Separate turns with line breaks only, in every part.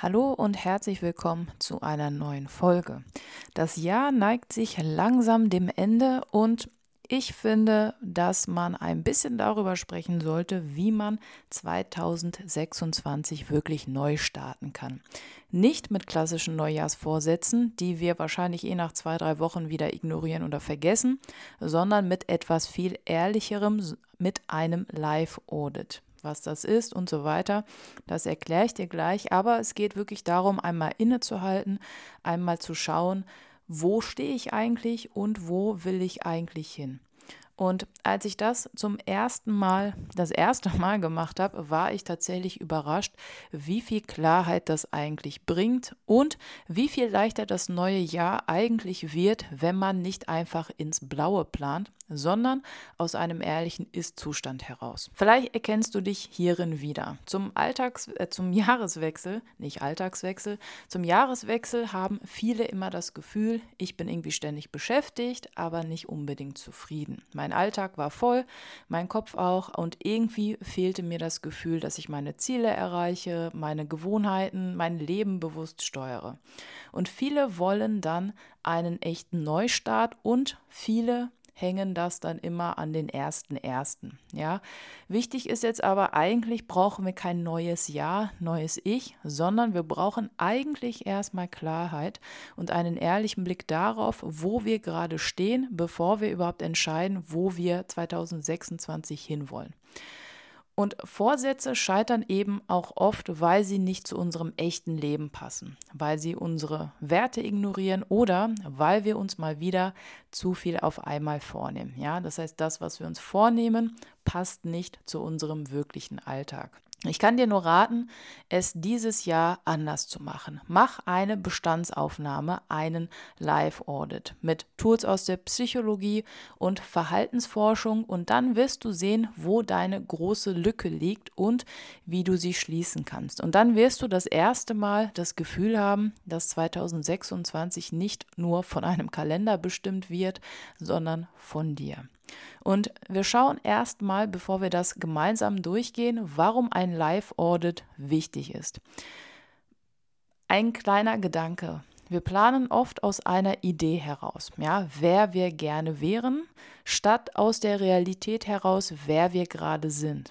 Hallo und herzlich willkommen zu einer neuen Folge. Das Jahr neigt sich langsam dem Ende und ich finde, dass man ein bisschen darüber sprechen sollte, wie man 2026 wirklich neu starten kann. Nicht mit klassischen Neujahrsvorsätzen, die wir wahrscheinlich nach 2, 3 Wochen wieder ignorieren oder vergessen, sondern mit etwas viel Ehrlicherem, mit einem Live-Audit. Was das ist und so weiter, das erkläre ich dir gleich. Aber es geht wirklich darum, einmal innezuhalten, einmal zu schauen, wo stehe ich eigentlich und wo will ich eigentlich hin. Und als ich das das erste Mal gemacht habe, war ich tatsächlich überrascht, wie viel Klarheit das eigentlich bringt und wie viel leichter das neue Jahr eigentlich wird, wenn man nicht einfach ins Blaue plant, sondern aus einem ehrlichen Ist-Zustand heraus. Vielleicht erkennst du dich hierin wieder. Zum Jahreswechsel, nicht Alltagswechsel, zum Jahreswechsel haben viele immer das Gefühl, ich bin irgendwie ständig beschäftigt, aber nicht unbedingt zufrieden. Mein Alltag war voll, mein Kopf auch und irgendwie fehlte mir das Gefühl, dass ich meine Ziele erreiche, meine Gewohnheiten, mein Leben bewusst steuere. Und viele wollen dann einen echten Neustart und viele hängen das dann immer an den 1.1. Ja, wichtig ist jetzt aber, eigentlich brauchen wir kein neues Jahr, neues Ich, sondern wir brauchen eigentlich erstmal Klarheit und einen ehrlichen Blick darauf, wo wir gerade stehen, bevor wir überhaupt entscheiden, wo wir 2026 hinwollen. Und Vorsätze scheitern eben auch oft, weil sie nicht zu unserem echten Leben passen, weil sie unsere Werte ignorieren oder weil wir uns mal wieder zu viel auf einmal vornehmen. Ja, das heißt, das, was wir uns vornehmen, passt nicht zu unserem wirklichen Alltag. Ich kann dir nur raten, es dieses Jahr anders zu machen. Mach eine Bestandsaufnahme, einen Live-Audit mit Tools aus der Psychologie und Verhaltensforschung und dann wirst du sehen, wo deine große Lücke liegt und wie du sie schließen kannst. Und dann wirst du das erste Mal das Gefühl haben, dass 2026 nicht nur von einem Kalender bestimmt wird, sondern von dir. Und wir schauen erstmal, bevor wir das gemeinsam durchgehen, warum ein Live-Audit wichtig ist. Ein kleiner Gedanke. Wir planen oft aus einer Idee heraus, ja, wer wir gerne wären, statt aus der Realität heraus, wer wir gerade sind.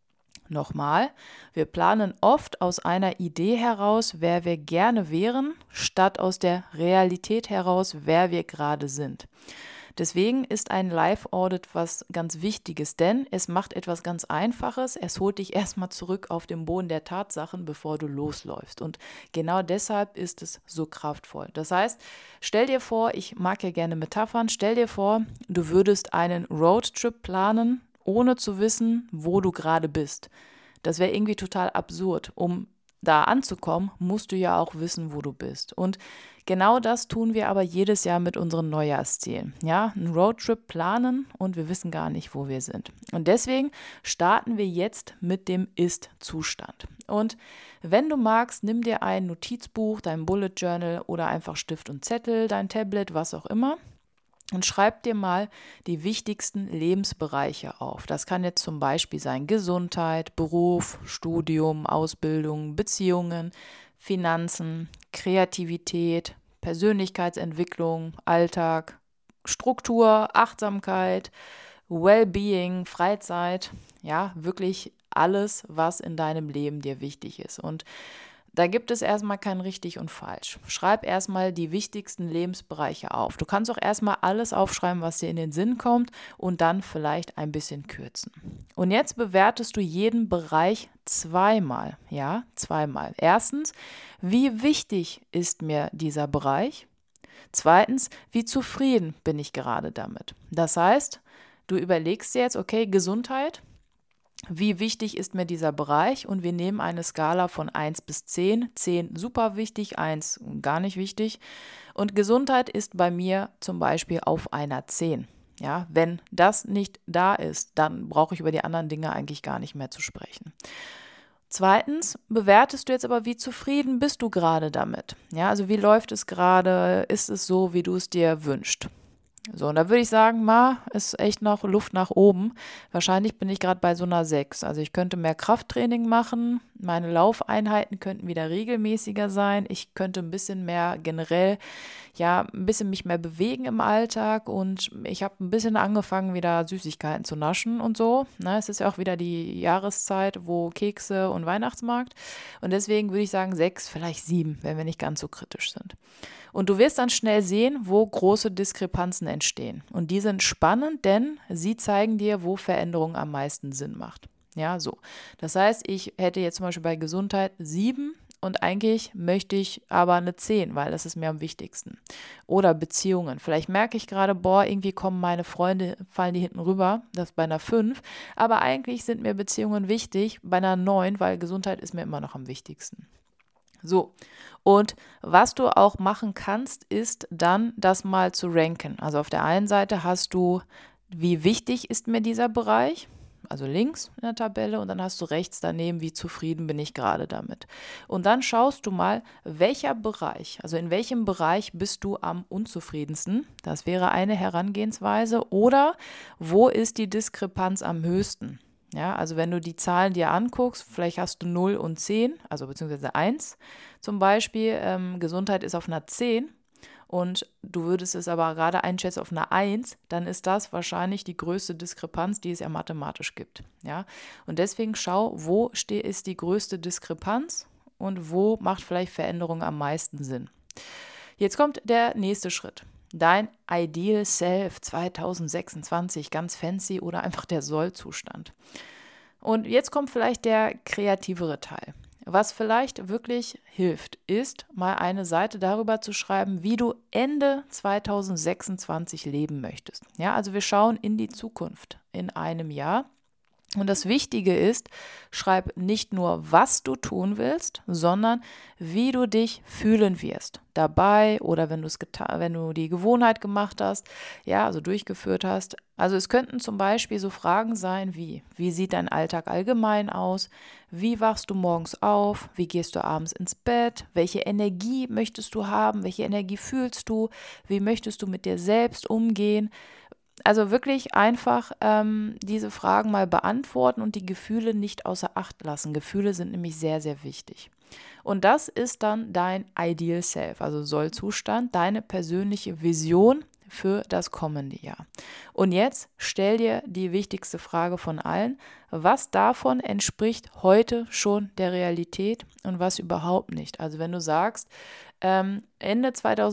Nochmal, wir planen oft aus einer Idee heraus, wer wir gerne wären, statt aus der Realität heraus, wer wir gerade sind. Deswegen ist ein Live-Audit was ganz Wichtiges, denn es macht etwas ganz Einfaches. Es holt dich erstmal zurück auf den Boden der Tatsachen, bevor du losläufst. Und genau deshalb ist es so kraftvoll. Das heißt, stell dir vor, ich mag ja gerne Metaphern, stell dir vor, du würdest einen Roadtrip planen, ohne zu wissen, wo du gerade bist. Das wäre irgendwie total absurd. Um da anzukommen, musst du ja auch wissen, wo du bist. Und genau das tun wir aber jedes Jahr mit unseren Neujahrszielen. Ja, einen Roadtrip planen und wir wissen gar nicht, wo wir sind. Und deswegen starten wir jetzt mit dem Ist-Zustand. Und wenn du magst, nimm dir ein Notizbuch, dein Bullet Journal oder einfach Stift und Zettel, dein Tablet, was auch immer. Und schreib dir mal die wichtigsten Lebensbereiche auf. Das kann jetzt zum Beispiel sein Gesundheit, Beruf, Studium, Ausbildung, Beziehungen, Finanzen, Kreativität, Persönlichkeitsentwicklung, Alltag, Struktur, Achtsamkeit, Wellbeing, Freizeit. Ja, wirklich alles, was in deinem Leben dir wichtig ist. Und da gibt es erstmal kein richtig und falsch. Schreib erstmal die wichtigsten Lebensbereiche auf. Du kannst auch erstmal alles aufschreiben, was dir in den Sinn kommt und dann vielleicht ein bisschen kürzen. Und jetzt bewertest du jeden Bereich zweimal. Ja, zweimal. Erstens, wie wichtig ist mir dieser Bereich? Zweitens, wie zufrieden bin ich gerade damit? Das heißt, du überlegst dir jetzt, okay, Gesundheit. Wie wichtig ist mir dieser Bereich? Und wir nehmen eine Skala von 1 bis 10. 10 super wichtig, 1 gar nicht wichtig. Und Gesundheit ist bei mir zum Beispiel auf einer 10. Ja, wenn das nicht da ist, dann brauche ich über die anderen Dinge eigentlich gar nicht mehr zu sprechen. Zweitens, bewertest du jetzt aber, wie zufrieden bist du gerade damit? Ja, also wie läuft es gerade? Ist es so, wie du es dir wünschst? So, und da würde ich sagen, ist echt noch Luft nach oben. Wahrscheinlich bin ich gerade bei so einer 6. Also ich könnte mehr Krafttraining machen, meine Laufeinheiten könnten wieder regelmäßiger sein, ich könnte ein bisschen mehr generell, ja, ein bisschen mich mehr bewegen im Alltag und ich habe ein bisschen angefangen, wieder Süßigkeiten zu naschen und so. Ne, es ist ja auch wieder die Jahreszeit, wo Kekse und Weihnachtsmarkt. Und deswegen würde ich sagen 6, vielleicht 7, wenn wir nicht ganz so kritisch sind. Und du wirst dann schnell sehen, wo große Diskrepanzen entstehen. Und die sind spannend, denn sie zeigen dir, wo Veränderung am meisten Sinn macht. Ja, so. Das heißt, ich hätte jetzt zum Beispiel bei Gesundheit 7 und eigentlich möchte ich aber eine 10, weil das ist mir am wichtigsten. Oder Beziehungen. Vielleicht merke ich gerade, irgendwie kommen meine Freunde, fallen die hinten rüber, das ist bei einer 5. Aber eigentlich sind mir Beziehungen wichtig, bei einer 9, weil Gesundheit ist mir immer noch am wichtigsten. So, und was du auch machen kannst, ist dann das mal zu ranken. Also auf der einen Seite hast du, wie wichtig ist mir dieser Bereich, also links in der Tabelle, und dann hast du rechts daneben, wie zufrieden bin ich gerade damit. Und dann schaust du mal, welcher Bereich, also in welchem Bereich bist du am unzufriedensten. Das wäre eine Herangehensweise. Oder wo ist die Diskrepanz am höchsten? Ja, also wenn du die Zahlen dir anguckst, vielleicht hast du 0 und 10, also beziehungsweise 1 zum Beispiel, Gesundheit ist auf einer 10 und du würdest es aber gerade einschätzen auf einer 1, dann ist das wahrscheinlich die größte Diskrepanz, die es ja mathematisch gibt. Ja? Und deswegen schau, wo ist die größte Diskrepanz und wo macht vielleicht Veränderung am meisten Sinn. Jetzt kommt der nächste Schritt. Dein Ideal Self 2026, ganz fancy oder einfach der Soll-Zustand. Und jetzt kommt vielleicht der kreativere Teil. Was vielleicht wirklich hilft, ist mal eine Seite darüber zu schreiben, wie du Ende 2026 leben möchtest. Ja, also wir schauen in die Zukunft in einem Jahr. Und das Wichtige ist, schreib nicht nur, was du tun willst, sondern wie du dich fühlen wirst. Dabei oder wenn du die Gewohnheit gemacht hast, ja, also durchgeführt hast. Also es könnten zum Beispiel so Fragen sein wie sieht dein Alltag allgemein aus? Wie wachst du morgens auf? Wie gehst du abends ins Bett? Welche Energie möchtest du haben? Welche Energie fühlst du? Wie möchtest du mit dir selbst umgehen? Also wirklich einfach diese Fragen mal beantworten und die Gefühle nicht außer Acht lassen. Gefühle sind nämlich sehr, sehr wichtig. Und das ist dann dein Ideal Self, also Soll-Zustand, deine persönliche Vision für das kommende Jahr. Und jetzt stell dir die wichtigste Frage von allen. Was davon entspricht heute schon der Realität und was überhaupt nicht? Also wenn du sagst, Ende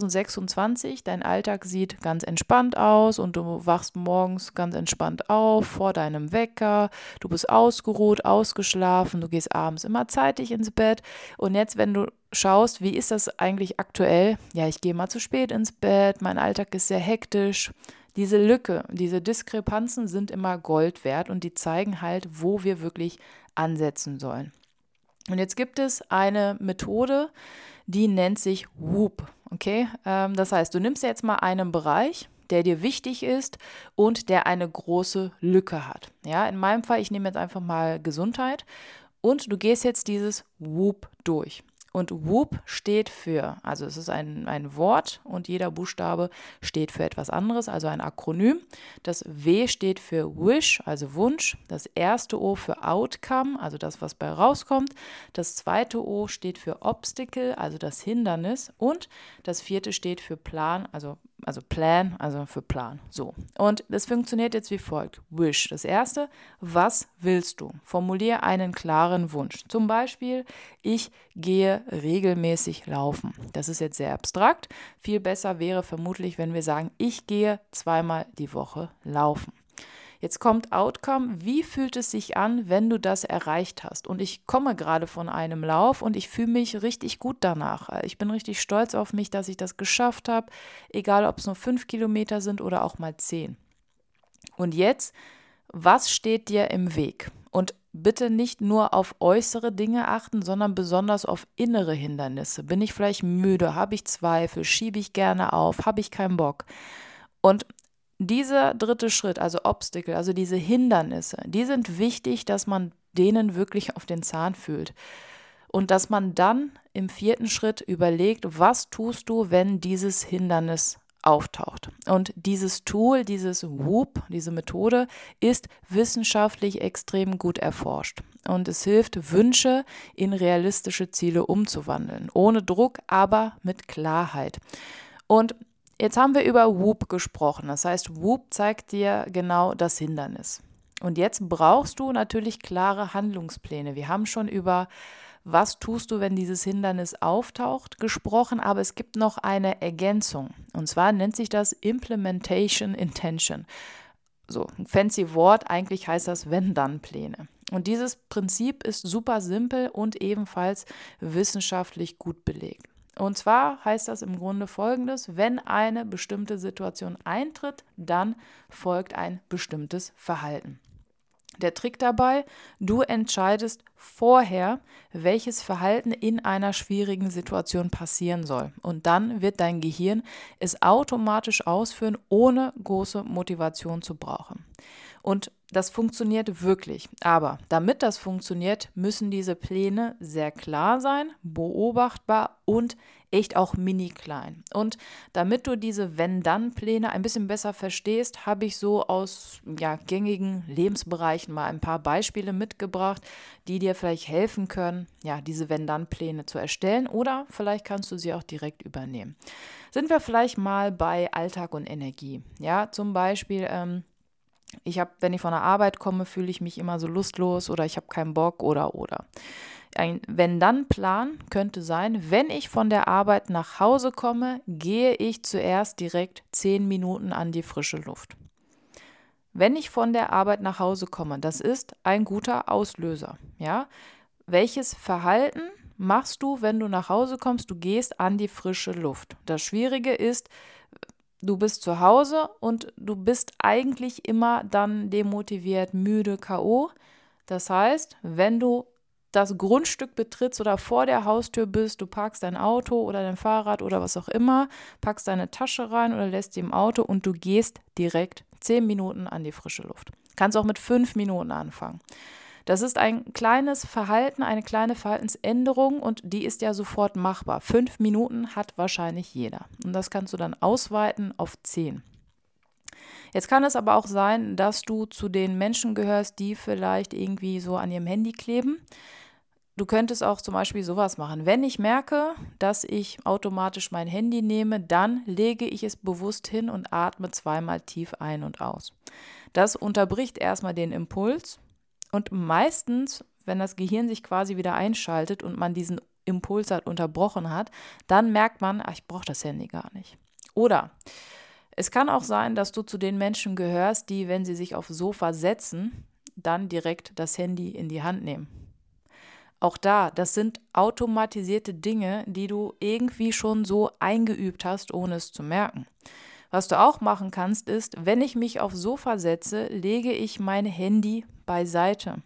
2026, dein Alltag sieht ganz entspannt aus und du wachst morgens ganz entspannt auf vor deinem Wecker, du bist ausgeruht, ausgeschlafen, du gehst abends immer zeitig ins Bett und jetzt, wenn du schaust, wie ist das eigentlich aktuell? Ja, ich gehe mal zu spät ins Bett, mein Alltag ist sehr hektisch. Diese Lücke, diese Diskrepanzen sind immer Gold wert und die zeigen halt, wo wir wirklich ansetzen sollen. Und jetzt gibt es eine Methode, die nennt sich Whoop. Okay? Das heißt, du nimmst jetzt mal einen Bereich, der dir wichtig ist und der eine große Lücke hat. Ja, in meinem Fall, ich nehme jetzt einfach mal Gesundheit und du gehst jetzt dieses Whoop durch. Und Whoop steht für, also es ist ein Wort und jeder Buchstabe steht für etwas anderes, also ein Akronym. Das W steht für Wish, also Wunsch. Das erste O für Outcome, also das, was bei rauskommt. Das zweite O steht für Obstacle, also das Hindernis. Und das vierte steht für Plan, also Plan, also für Plan. So. Und das funktioniert jetzt wie folgt. Wish. Das erste, was willst du? Formulier einen klaren Wunsch. Zum Beispiel, ich gehe regelmäßig laufen. Das ist jetzt sehr abstrakt. Viel besser wäre vermutlich, wenn wir sagen, ich gehe 2-mal die Woche laufen. Jetzt kommt Outcome. Wie fühlt es sich an, wenn du das erreicht hast? Und ich komme gerade von einem Lauf und ich fühle mich richtig gut danach. Ich bin richtig stolz auf mich, dass ich das geschafft habe, egal ob es nur 5 Kilometer sind oder auch mal 10. Und jetzt, was steht dir im Weg? Und bitte nicht nur auf äußere Dinge achten, sondern besonders auf innere Hindernisse. Bin ich vielleicht müde? Habe ich Zweifel? Schiebe ich gerne auf? Habe ich keinen Bock? Und dieser dritte Schritt, also Obstacle, also diese Hindernisse, die sind wichtig, dass man denen wirklich auf den Zahn fühlt. Und dass man dann im vierten Schritt überlegt, was tust du, wenn dieses Hindernis auftaucht. Und dieses Tool, dieses Whoop, diese Methode ist wissenschaftlich extrem gut erforscht. Und es hilft, Wünsche in realistische Ziele umzuwandeln. Ohne Druck, aber mit Klarheit. Und jetzt haben wir über Whoop gesprochen. Das heißt, Whoop zeigt dir genau das Hindernis. Und jetzt brauchst du natürlich klare Handlungspläne. Wir haben schon über was tust du, wenn dieses Hindernis auftaucht, gesprochen, aber es gibt noch eine Ergänzung. Und zwar nennt sich das Implementation Intention. So, ein fancy Wort, eigentlich heißt das Wenn-Dann-Pläne. Und dieses Prinzip ist super simpel und ebenfalls wissenschaftlich gut belegt. Und zwar heißt das im Grunde Folgendes: Wenn eine bestimmte Situation eintritt, dann folgt ein bestimmtes Verhalten. Der Trick dabei, du entscheidest vorher, welches Verhalten in einer schwierigen Situation passieren soll. Und dann wird dein Gehirn es automatisch ausführen, ohne große Motivation zu brauchen. Und das funktioniert wirklich. Aber damit das funktioniert, müssen diese Pläne sehr klar sein, beobachtbar und echt auch mini klein. Und damit du diese Wenn-Dann-Pläne ein bisschen besser verstehst, habe ich so aus gängigen Lebensbereichen mal ein paar Beispiele mitgebracht, die dir vielleicht helfen können, diese Wenn-Dann-Pläne zu erstellen, oder vielleicht kannst du sie auch direkt übernehmen. Sind wir vielleicht mal bei Alltag und Energie. Ja, zum Beispiel wenn ich von der Arbeit komme, fühle ich mich immer so lustlos oder ich habe keinen Bock oder. Ein Wenn-Dann-Plan könnte sein: Wenn ich von der Arbeit nach Hause komme, gehe ich zuerst direkt 10 Minuten an die frische Luft. Wenn ich von der Arbeit nach Hause komme, das ist ein guter Auslöser. Ja? Welches Verhalten machst du, wenn du nach Hause kommst? Du gehst an die frische Luft. Das Schwierige ist, du bist zu Hause und du bist eigentlich immer dann demotiviert, müde, K.O. Das heißt, wenn du das Grundstück betrittst oder vor der Haustür bist, du parkst dein Auto oder dein Fahrrad oder was auch immer, packst deine Tasche rein oder lässt sie im Auto und du gehst direkt 10 Minuten an die frische Luft. Kannst auch mit 5 Minuten anfangen. Das ist ein kleines Verhalten, eine kleine Verhaltensänderung und die ist ja sofort machbar. 5 Minuten hat wahrscheinlich jeder. Und das kannst du dann ausweiten auf 10. Jetzt kann es aber auch sein, dass du zu den Menschen gehörst, die vielleicht irgendwie so an ihrem Handy kleben. Du könntest auch zum Beispiel sowas machen. Wenn ich merke, dass ich automatisch mein Handy nehme, dann lege ich es bewusst hin und atme 2-mal tief ein und aus. Das unterbricht erstmal den Impuls. Und meistens, wenn das Gehirn sich quasi wieder einschaltet und man diesen Impuls halt unterbrochen hat, dann merkt man, ich brauche das Handy gar nicht. Oder es kann auch sein, dass du zu den Menschen gehörst, die, wenn sie sich aufs Sofa setzen, dann direkt das Handy in die Hand nehmen. Auch das sind automatisierte Dinge, die du irgendwie schon so eingeübt hast, ohne es zu merken. Was du auch machen kannst, ist, wenn ich mich aufs Sofa setze, lege ich mein Handy beiseite.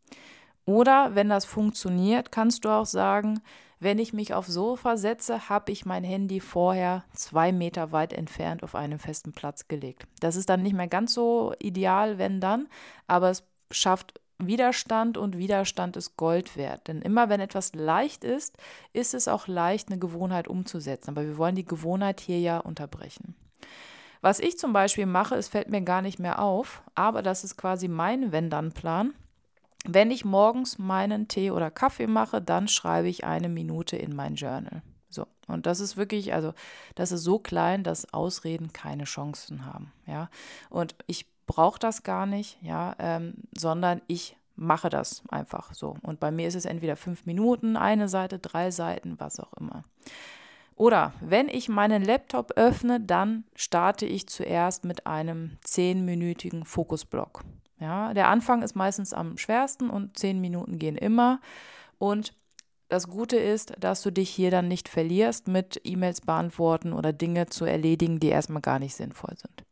Oder wenn das funktioniert, kannst du auch sagen, wenn ich mich aufs Sofa setze, habe ich mein Handy vorher 2 Meter weit entfernt auf einen festen Platz gelegt. Das ist dann nicht mehr ganz so ideal, wenn dann, aber es schafft Widerstand und Widerstand ist Gold wert. Denn immer wenn etwas leicht ist, ist es auch leicht, eine Gewohnheit umzusetzen. Aber wir wollen die Gewohnheit hier ja unterbrechen. Was ich zum Beispiel mache, es fällt mir gar nicht mehr auf, aber das ist quasi mein Wenn-Dann-Plan. Wenn ich morgens meinen Tee oder Kaffee mache, dann schreibe ich 1 Minute in mein Journal. So, und das ist wirklich, das ist so klein, dass Ausreden keine Chancen haben. Ja, und ich brauche das gar nicht, sondern ich mache das einfach so. Und bei mir ist es entweder 5 Minuten, 1 Seite, 3 Seiten, was auch immer. Oder wenn ich meinen Laptop öffne, dann starte ich zuerst mit einem 10-minütigen Fokusblock. Ja, der Anfang ist meistens am schwersten und 10 Minuten gehen immer. Und das Gute ist, dass du dich hier dann nicht verlierst mit E-Mails beantworten oder Dinge zu erledigen, die erstmal gar nicht sinnvoll sind.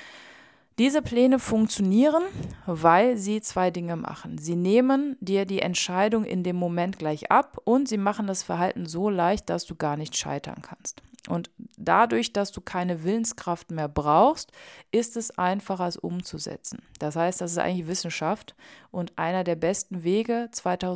Diese Pläne funktionieren, weil sie 2 Dinge machen. Sie nehmen dir die Entscheidung in dem Moment gleich ab und sie machen das Verhalten so leicht, dass du gar nicht scheitern kannst. Und dadurch, dass du keine Willenskraft mehr brauchst, ist es einfacher, es umzusetzen. Das heißt, das ist eigentlich Wissenschaft und einer der besten Wege,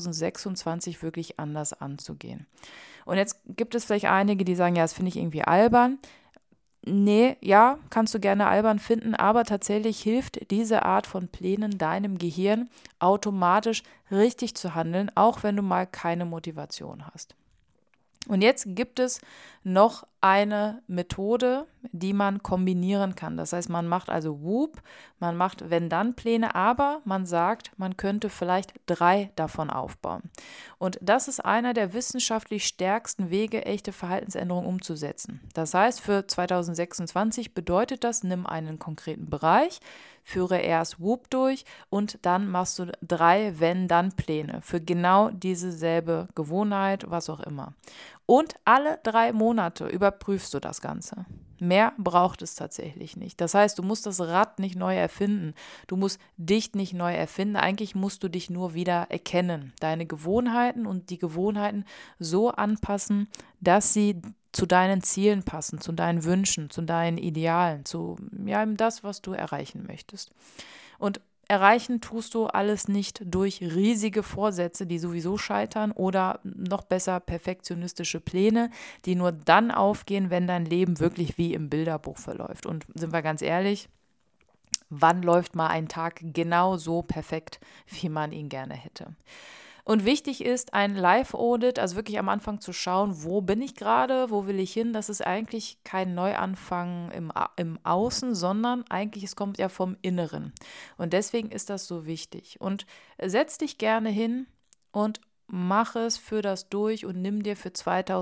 2026 wirklich anders anzugehen. Und jetzt gibt es vielleicht einige, die sagen, ja, das finde ich irgendwie albern. Nee, ja, kannst du gerne albern finden, aber tatsächlich hilft diese Art von Plänen deinem Gehirn automatisch richtig zu handeln, auch wenn du mal keine Motivation hast. Und jetzt gibt es noch eine Methode, die man kombinieren kann. Das heißt, man macht also Whoop, man macht Wenn-Dann-Pläne, aber man sagt, man könnte vielleicht 3 davon aufbauen. Und das ist einer der wissenschaftlich stärksten Wege, echte Verhaltensänderungen umzusetzen. Das heißt, für 2026 bedeutet das, nimm einen konkreten Bereich, führe erst Whoop durch und dann machst du 3 Wenn-Dann-Pläne für genau dieselbe Gewohnheit, was auch immer. Und alle 3 Monate überprüfst du das Ganze. Mehr braucht es tatsächlich nicht. Das heißt, du musst das Rad nicht neu erfinden. Du musst dich nicht neu erfinden. Eigentlich musst du dich nur wieder erkennen. Deine Gewohnheiten und die Gewohnheiten so anpassen, dass sie zu deinen Zielen passen, zu deinen Wünschen, zu deinen Idealen, zu das, was du erreichen möchtest. Und erreichen tust du alles nicht durch riesige Vorsätze, die sowieso scheitern, oder noch besser perfektionistische Pläne, die nur dann aufgehen, wenn dein Leben wirklich wie im Bilderbuch verläuft. Und sind wir ganz ehrlich, wann läuft mal ein Tag genau so perfekt, wie man ihn gerne hätte? Und wichtig ist ein Live-Audit, also wirklich am Anfang zu schauen, wo bin ich gerade, wo will ich hin. Das ist eigentlich kein Neuanfang im Außen, sondern eigentlich, es kommt ja vom Inneren. Und deswegen ist das so wichtig. Und setz dich gerne hin und mach es, führ das durch und nimm dir für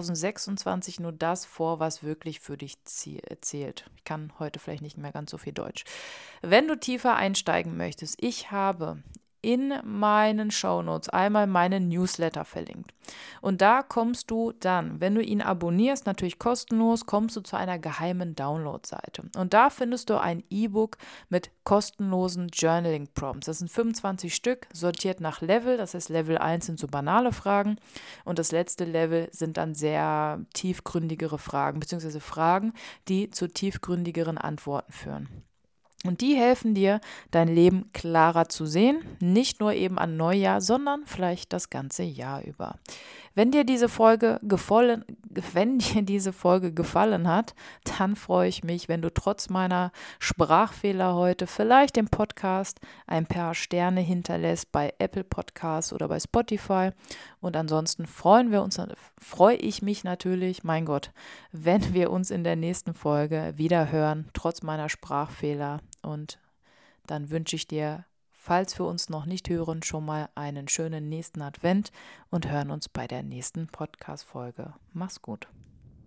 2026 nur das vor, was wirklich für dich zählt. Ich kann heute vielleicht nicht mehr ganz so viel Deutsch. Wenn du tiefer einsteigen möchtest, ich habe in meinen Shownotes einmal meinen Newsletter verlinkt. Und da kommst du dann, wenn du ihn abonnierst, natürlich kostenlos, kommst du zu einer geheimen Download-Seite. Und da findest du ein E-Book mit kostenlosen Journaling-Prompts. Das sind 25 Stück, sortiert nach Level. Das heißt, Level 1 sind so banale Fragen und das letzte Level sind dann sehr tiefgründigere Fragen, beziehungsweise Fragen, die zu tiefgründigeren Antworten führen. Und die helfen dir, dein Leben klarer zu sehen, nicht nur eben an Neujahr, sondern vielleicht das ganze Jahr über. Wenn dir diese Folge gefallen hat, dann freue ich mich, wenn du trotz meiner Sprachfehler heute vielleicht dem Podcast ein paar Sterne hinterlässt bei Apple Podcasts oder bei Spotify. Und ansonsten freue ich mich natürlich, mein Gott, wenn wir uns in der nächsten Folge wieder hören, trotz meiner Sprachfehler. Und dann wünsche ich dir, falls wir uns noch nicht hören, schon mal einen schönen nächsten Advent und hören uns bei der nächsten Podcast-Folge. Mach's gut.